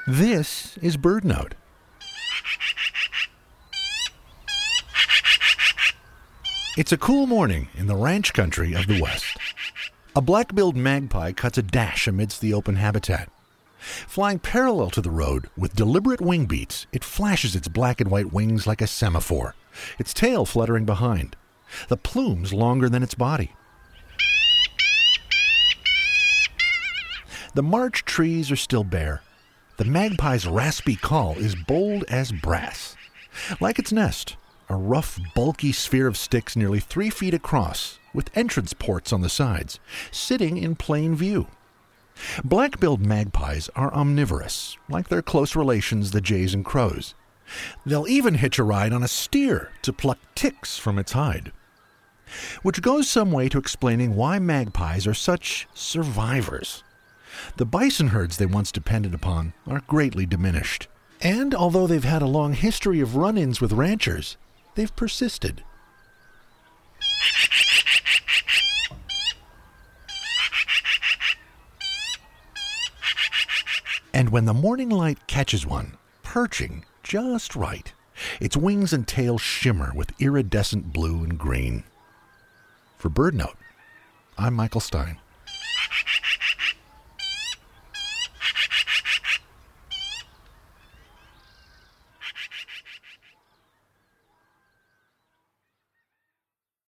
This is BirdNote. It's a cool morning in the ranch country of the West. A black-billed magpie cuts a dash amidst the open habitat. Flying parallel to the road with deliberate wing beats, it flashes its black and white wings like a semaphore, its tail fluttering behind, the plumes longer than its body. The March trees are still bare. The magpie's raspy call is bold as brass. Like its nest, a rough, bulky sphere of sticks nearly 3 feet across, with entrance ports on the sides, sitting in plain view. Black-billed magpies are omnivorous, like their close relations the jays and crows. They'll even hitch a ride on a steer to pluck ticks from its hide. Which goes some way to explaining why magpies are such survivors. The bison herds they once depended upon are greatly diminished. And although they've had a long history of run-ins with ranchers, they've persisted. And when the morning light catches one, perching just right, its wings and tail shimmer with iridescent blue and green. For BirdNote, I'm Michael Stein.